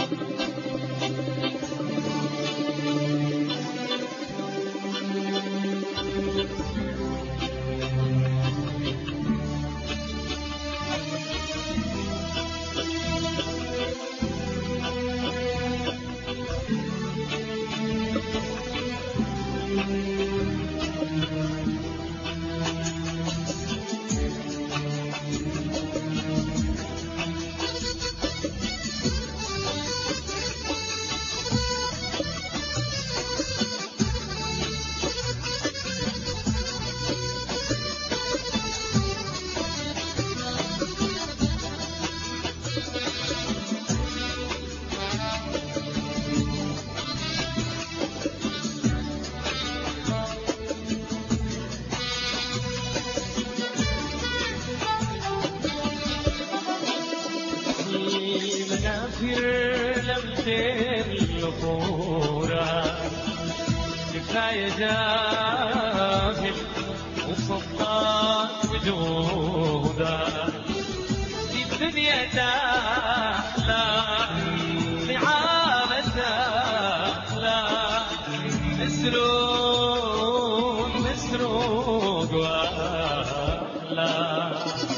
لم الغفورة كفاية جاهل وصفات وجوده في الدنيا تحلى نعامة تحلى مسروق مسروق وأحلى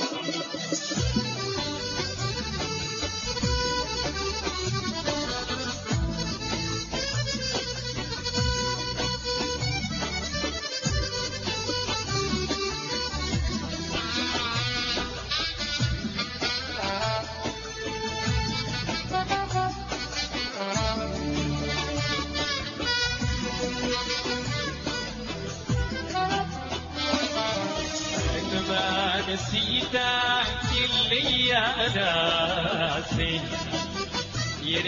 نسيتك اللي يا ناسي يا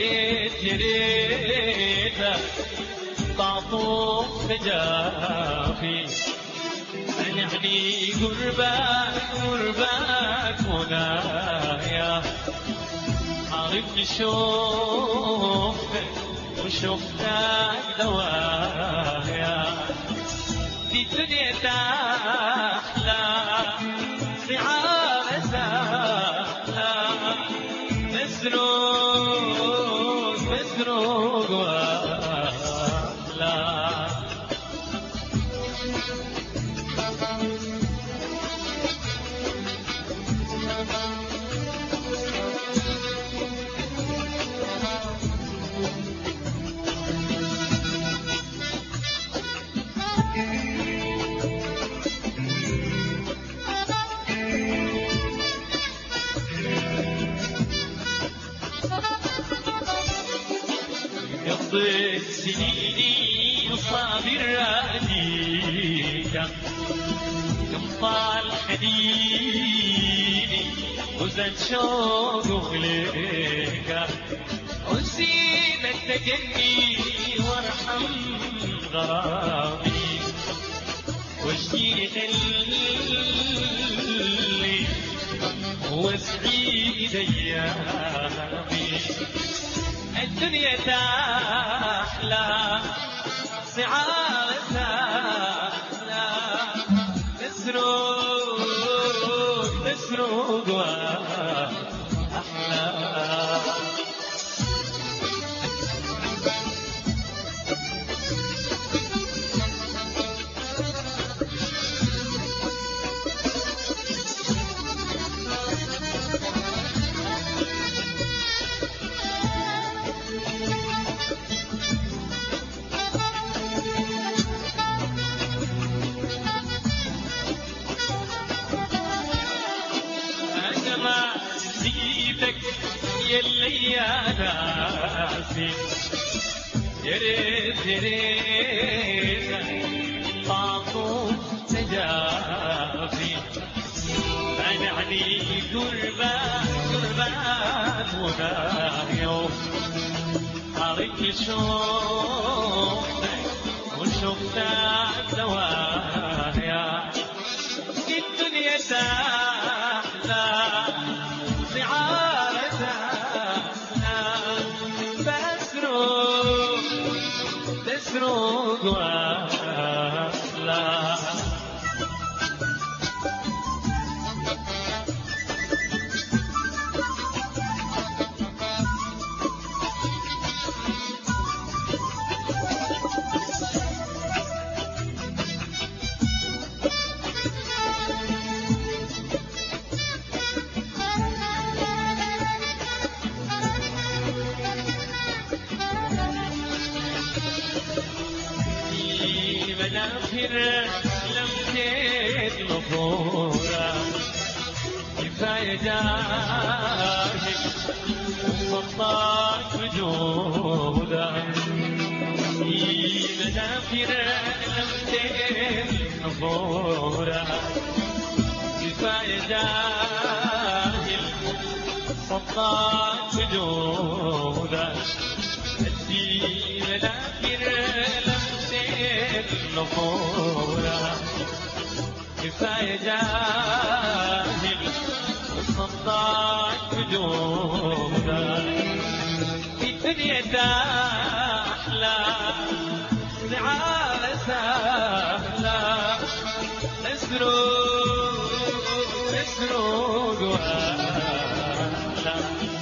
ريت تعطوك نجافي نعني قربك منايا عرفت شوفتك وشفتك دوايا في الدنيا تحلى مسروق وأحلى قضيت سنيني وصابر أديك كم طال حنيني وزاد شوق وخليك وزينك تجني وارحم غرامي واشجيني خلي واسعيد ايامي الدنيا تحلى سعادتها مسروق وأحلى يلي يا ناسي يا ريت تعطوك تجافي منعني قربات ونايو عرفت شوفتك وشفتك دوايا الدنيا تحلى مسروق وأحلى مدافر لمسيت نفورة كفاية جاهل وسطك وجوده مدافر لمسيت نفورة كفاية جاهل وسطك وجوده مدافر لمسيت نفورة كفاية جاهل صدق وجوده في الدنيا تحلى سعادة سهلة اسرق وأحلى